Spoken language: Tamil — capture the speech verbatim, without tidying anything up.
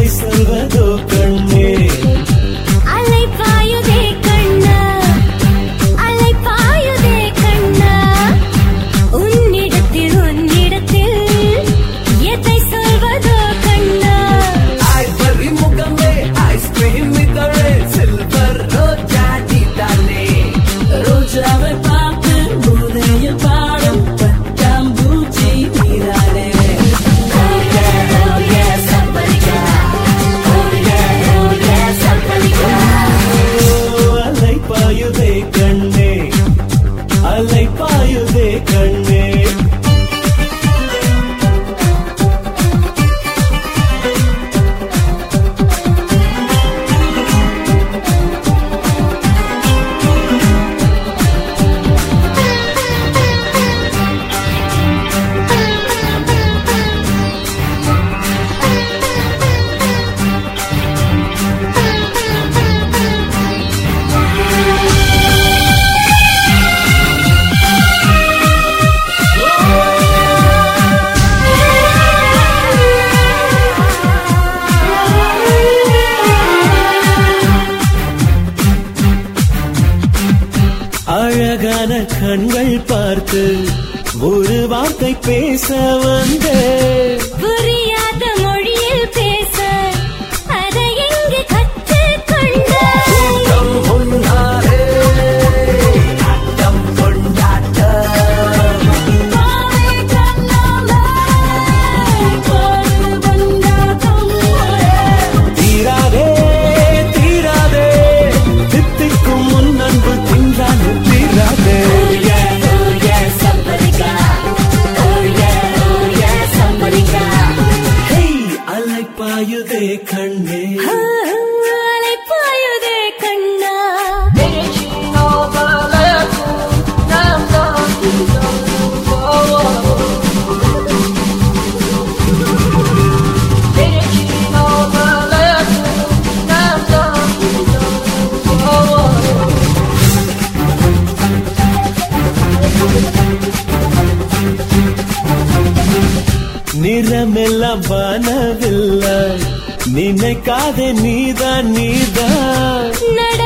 எதை சொல்வதோ கண்ணே. அலை பாயுதே கண்ணா, அலை பாயுதே கண்ணா, உன்னிடத்தில் உன்னிடத்தில் எதை சொல்வதோ கண்ணா. ஐவரி முகமே ஐஸ்கிரீம் இதழே சில்வர் ரோஜா நீதானே. ரோஜாவை பார்த்து முறையில் பாடும் பட்டாம்பூச்சி நீதானே. அலை பாயுதே கண்ணே, அலை பாயுதே கண்ணே. அழகான கண்கள் பார்த்து ஒரு வார்த்தை பேச வந்த புரியாத மொழியில் பேச அதை எங்கு கற்றுக்கொண்ட தீராதே தீராதே தித்திக்கும் முன் அன்பு தின்றாலும் தீராதே. அலை பாயுதே கண்ணே, அலை பாயுதே கண்ணா. நிறமெல்லாம் வானவில்லை நினைக்காதே நீதான் நீதான். நட